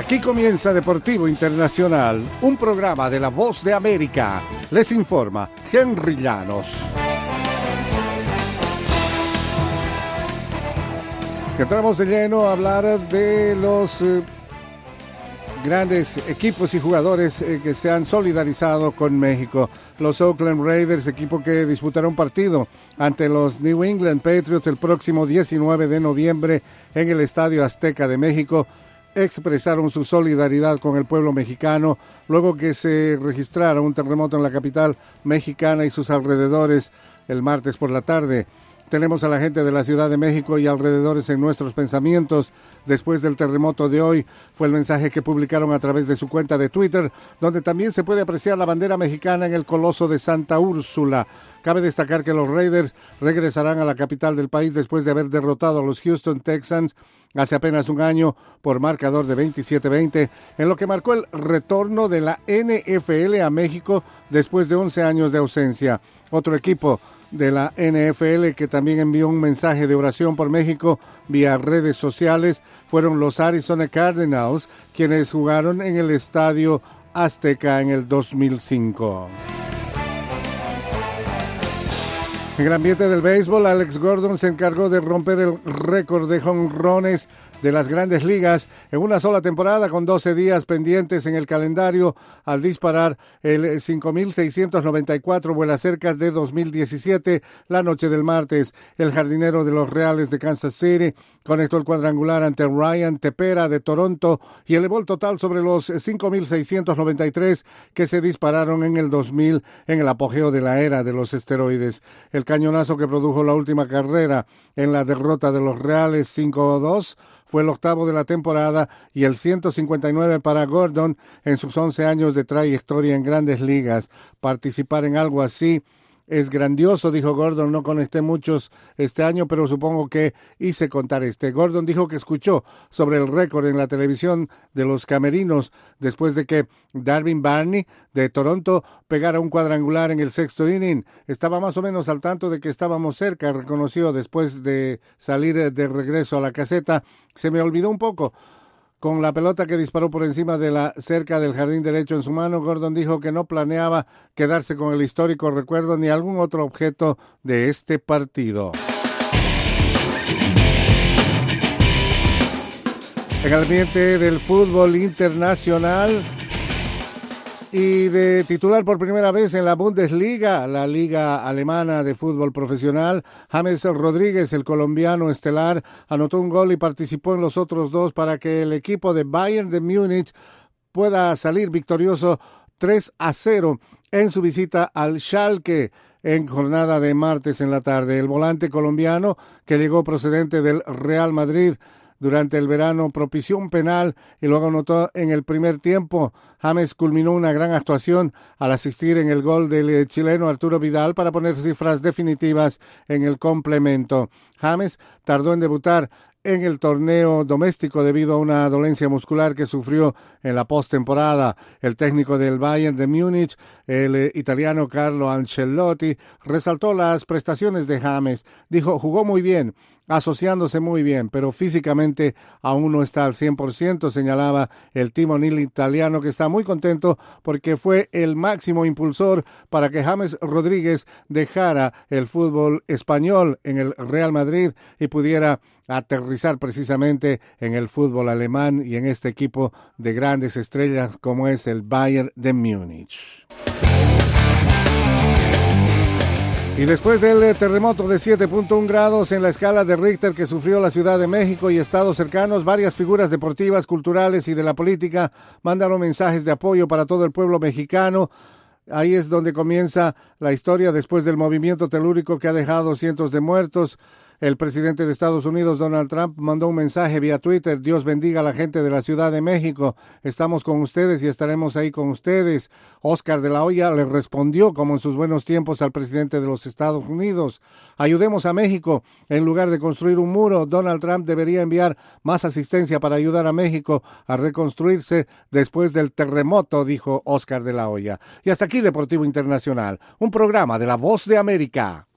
Aquí comienza Deportivo Internacional, un programa de La Voz de América. Les informa Henry Llanos. Entramos de lleno a hablar de los grandes equipos y jugadores que se han solidarizado con México. Los Oakland Raiders, equipo que disputará un partido ante los New England Patriots el próximo 19 de noviembre en el Estadio Azteca de México, expresaron su solidaridad con el pueblo mexicano luego que se registrara un terremoto en la capital mexicana y sus alrededores el martes por la tarde. Tenemos a la gente de la Ciudad de México y alrededores en nuestros pensamientos. Después del terremoto de hoy, fue el mensaje que publicaron a través de su cuenta de Twitter, donde también se puede apreciar la bandera mexicana en el Coloso de Santa Úrsula. Cabe destacar que los Raiders regresarán a la capital del país después de haber derrotado a los Houston Texans hace apenas un año por marcador de 27-20, en lo que marcó el retorno de la NFL a México después de 11 años de ausencia. Otro equipo de la NFL que también envió un mensaje de oración por México vía redes sociales fueron los Arizona Cardinals, quienes jugaron en el Estadio Azteca en el 2005. En el ambiente del béisbol, Alex Gordon se encargó de romper el récord de jonrones de las Grandes Ligas en una sola temporada, con 12 días pendientes en el calendario, al disparar el 5,694 vuelacercas de 2017 la noche del martes. El jardinero de los Reales de Kansas City conectó el cuadrangular ante Ryan Tepera de Toronto y elevó el total sobre los 5,693 que se dispararon en el 2000 en el apogeo de la era de los esteroides. El cañonazo que produjo la última carrera en la derrota de los Reales 5-2 fue el octavo de la temporada y el 159 para Gordon en sus 11 años de trayectoria en Grandes Ligas. Participar en algo así es grandioso, dijo Gordon. No conecté muchos este año, pero supongo que hice contar este. Gordon dijo que escuchó sobre el récord en la televisión de los camerinos después de que Darvin Barney de Toronto pegara un cuadrangular en el sexto inning. Estaba más o menos al tanto de que estábamos cerca, reconoció después de salir de regreso a la caseta. Se me olvidó un poco. Con la pelota que disparó por encima de la cerca del jardín derecho en su mano, Gordon dijo que no planeaba quedarse con el histórico recuerdo ni algún otro objeto de este partido. En el ambiente del fútbol internacional y de titular por primera vez en la Bundesliga, la liga alemana de fútbol profesional, James Rodríguez, el colombiano estelar, anotó un gol y participó en los otros dos para que el equipo de Bayern de Múnich pueda salir victorioso 3-0 en su visita al Schalke en jornada de martes en la tarde. El volante colombiano, que llegó procedente del Real Madrid durante el verano, propició un penal y luego anotó en el primer tiempo. James culminó una gran actuación al asistir en el gol del chileno Arturo Vidal para poner cifras definitivas en el complemento. James tardó en debutar en el torneo doméstico debido a una dolencia muscular que sufrió en la postemporada. El técnico del Bayern de Múnich, el italiano Carlo Ancelotti, resaltó las prestaciones de James. Dijo, jugó muy bien, asociándose muy bien, pero físicamente aún no está al 100%, señalaba el timonel italiano, que está muy contento porque fue el máximo impulsor para que James Rodríguez dejara el fútbol español en el Real Madrid y pudiera aterrizar precisamente en el fútbol alemán y en este equipo de grandes estrellas como es el Bayern de Múnich. Y después del terremoto de 7.1 grados en la escala de Richter que sufrió la Ciudad de México y estados cercanos, varias figuras deportivas, culturales y de la política mandaron mensajes de apoyo para todo el pueblo mexicano. Ahí es donde comienza la historia después del movimiento telúrico que ha dejado cientos de muertos. El presidente de Estados Unidos, Donald Trump, mandó un mensaje vía Twitter: Dios bendiga a la gente de la Ciudad de México. Estamos con ustedes y estaremos ahí con ustedes. Oscar de la Hoya le respondió, como en sus buenos tiempos, al presidente de los Estados Unidos: ayudemos a México. En lugar de construir un muro, Donald Trump debería enviar más asistencia para ayudar a México a reconstruirse después del terremoto, dijo Oscar de la Hoya. Y hasta aquí Deportivo Internacional, un programa de La Voz de América.